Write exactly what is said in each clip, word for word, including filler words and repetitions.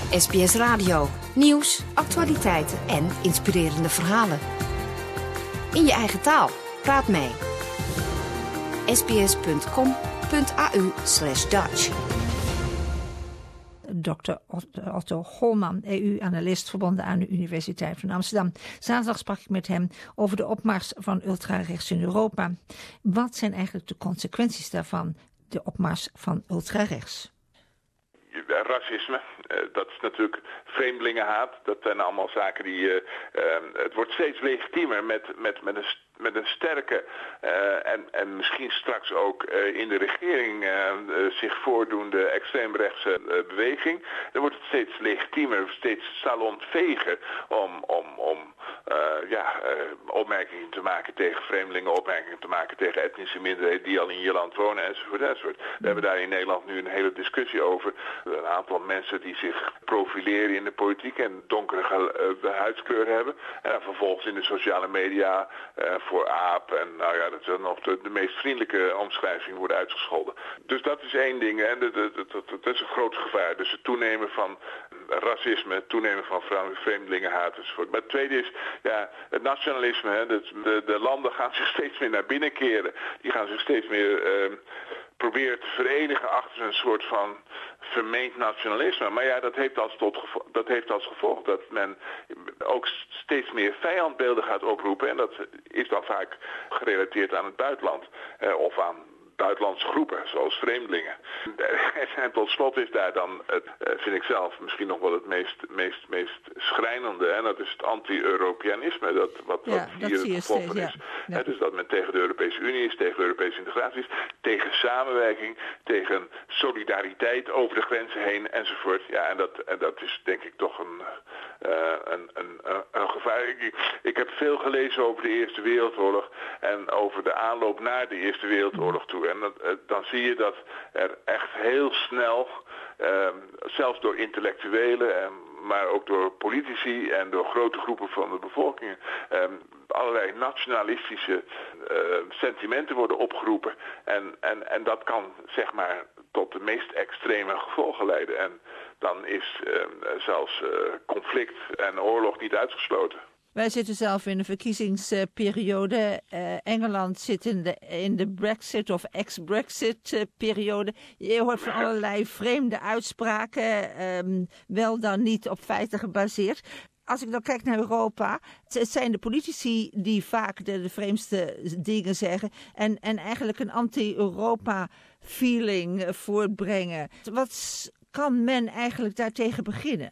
S B S Radio. Nieuws, actualiteiten en inspirerende verhalen. In je eigen taal. Praat mee. sbs.com.au slash Dutch. dokter Otto Holman, E U-analyst verbonden aan de Universiteit van Amsterdam. Zaterdag sprak ik met hem over de opmars van ultrarechts in Europa. Wat zijn eigenlijk de consequenties daarvan, de opmars van ultrarechts? Racisme, uh, dat is natuurlijk vreemdelingenhaat. Dat zijn allemaal zaken die... Uh, uh, het wordt steeds legitiemer met, met, met, een, met een sterke uh, en, en misschien straks ook uh, in de regering uh, uh, zich voordoende extreemrechtse uh, beweging. Dan wordt het steeds legitiemer, steeds salonveger om... om, om Uh, ja, uh, opmerkingen te maken tegen vreemdelingen, opmerkingen te maken tegen etnische minderheden die al in je land wonen enzovoort enzovoort. We hebben daar in Nederland nu een hele discussie over. Een aantal mensen die zich profileren in de politiek en donkere uh, huidskleur hebben. En dan vervolgens in de sociale media uh, voor aap en nou ja, dat is nog de, de meest vriendelijke omschrijving worden uitgescholden. Dus dat is één ding en dat, dat, dat, dat is een groot gevaar. Dus het toenemen van racisme, het toenemen van vreemdelingenhaat enzovoort. Maar het tweede is ja, het nationalisme. Hè. De, de, de landen gaan zich steeds meer naar binnen keren. Die gaan zich steeds meer uh, proberen te verenigen achter een soort van vermeend nationalisme. Maar ja, dat heeft als, tot gevolg, dat heeft als gevolg dat men ook steeds meer vijandbeelden gaat oproepen. En dat is dan vaak gerelateerd aan het buitenland. Uh, of aan buitenlandse groepen, zoals vreemdelingen. En tot slot is daar dan, het, vind ik zelf, misschien nog wel het meest, meest, meest schrijnende. En dat is het anti-Europeanisme, dat, wat, ja, wat dat hier het gevolg van is. Ja. Ja. Dus dat men tegen de Europese Unie is, tegen de Europese integratie is, tegen samenwerking, tegen solidariteit over de grenzen heen enzovoort. Ja, en dat, en dat is denk ik toch een, uh, een, een, een, een gevaar. Ik, ik heb veel gelezen over de Eerste Wereldoorlog en over de aanloop naar de Eerste Wereldoorlog toe. En dat, dan zie je dat er echt heel snel, eh, zelfs door intellectuelen, eh, maar ook door politici en door grote groepen van de bevolking, eh, allerlei nationalistische eh, sentimenten worden opgeroepen. En, en, en dat kan zeg maar tot de meest extreme gevolgen leiden. En dan is eh, zelfs eh, conflict en oorlog niet uitgesloten. Wij zitten zelf in de verkiezingsperiode. Uh, Engeland zit in de, in de Brexit of ex-Brexit-periode. Je hoort van allerlei vreemde uitspraken, um, wel dan niet op feiten gebaseerd. Als ik dan kijk naar Europa, het zijn de politici die vaak de, de vreemdste dingen zeggen en, en eigenlijk een anti-Europa-feeling voortbrengen. Wat kan men eigenlijk daartegen beginnen?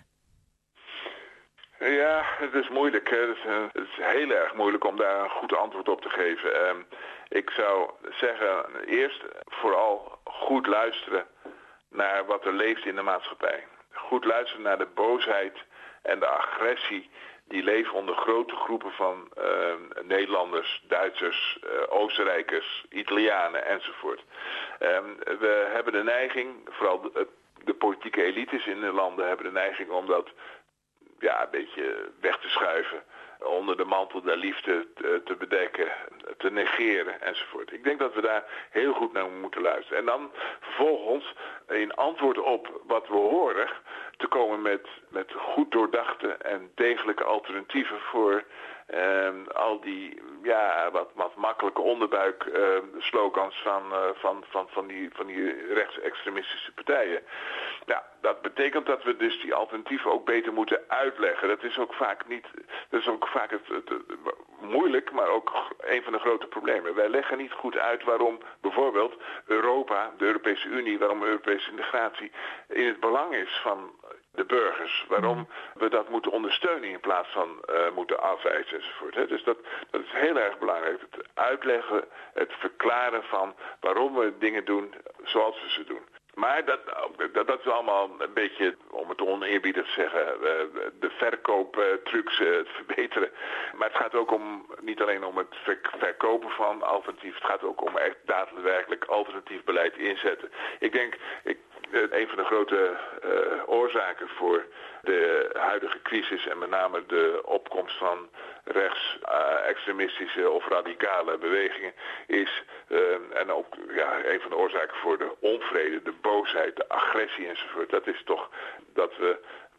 Ja, het is moeilijk. Hè. Het, is, uh, het is heel erg moeilijk om daar een goed antwoord op te geven. Uh, ik zou zeggen, eerst vooral goed luisteren naar wat er leeft in de maatschappij. Goed luisteren naar de boosheid en de agressie die leven onder grote groepen van uh, Nederlanders, Duitsers, uh, Oostenrijkers, Italianen enzovoort. Uh, we hebben de neiging, vooral de, de politieke elites in de landen hebben de neiging om dat ja, een beetje weg te schuiven, onder de mantel der liefde te, te bedekken, te negeren enzovoort. Ik denk dat we daar heel goed naar moeten luisteren. En dan vervolgens in antwoord op wat we horen te komen met, met goed doordachte en degelijke alternatieven voor uh, al die ja, wat, wat makkelijke onderbuik uh, slogans van, uh, van, van, van, die, van die rechtsextremistische partijen. Ja, dat betekent dat we dus die alternatieven ook beter moeten uitleggen. Dat is ook vaak niet, dat is ook vaak het, het, het, moeilijk, maar ook een van de grote problemen. Wij leggen niet goed uit waarom bijvoorbeeld Europa, de Europese Unie, waarom Europese integratie in het belang is van de burgers. Waarom we dat moeten ondersteunen in plaats van uh, moeten afwijzen enzovoort. Hè. Dus dat, dat is heel erg belangrijk. Het uitleggen, het verklaren van waarom we dingen doen zoals we ze doen. Maar dat, dat, dat is allemaal een beetje, om het oneerbiedig te zeggen, de verkooptrucs het verbeteren. Maar het gaat ook om, niet alleen om het verkopen van alternatief, het gaat ook om echt daadwerkelijk alternatief beleid inzetten. Ik denk, ik, een van de grote uh, oorzaken voor de huidige crisis en met name de opkomst van rechts-extremistische uh, of radicale bewegingen is, uh, en ook ja, een van de oorzaken voor de onvrede, de boosheid, de agressie enzovoort, dat is toch dat we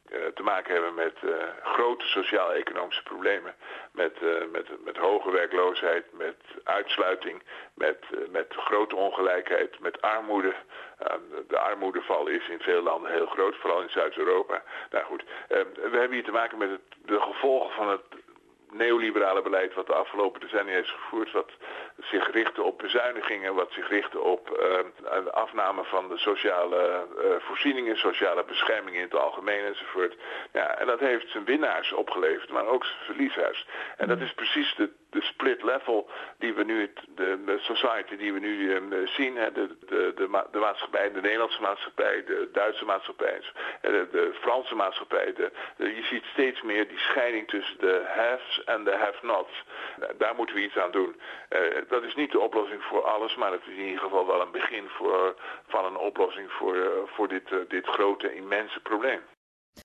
uh, te maken hebben met uh, grote sociaal-economische problemen. Met, uh, met, met hoge werkloosheid, met uitsluiting, met, uh, met grote ongelijkheid, met armoede. Uh, de armoedeval is in veel landen heel groot, vooral in Zuid-Europa. Nou goed, uh, we hebben hier te maken met het, de gevolgen van het neoliberale beleid wat de afgelopen decennia heeft gevoerd, wat zich richtte op bezuinigingen, wat zich richtte op uh, afname van de sociale uh, voorzieningen, sociale bescherming in het algemeen enzovoort. Ja, en dat heeft zijn winnaars opgeleverd, maar ook zijn verliezers. En dat is precies de, de split level die we nu, de, de society die we nu uh, zien, hè, de, de, de, de maatschappij, de Nederlandse maatschappij, de Duitse maatschappij, de, de Franse maatschappij. De, de, je ziet steeds meer die scheiding tussen de haves en de have-nots. Daar moeten we iets aan doen. Uh, dat is niet de oplossing voor alles, maar het is in ieder geval wel een begin voor, van een oplossing voor, uh, voor dit, uh, dit grote, immense probleem.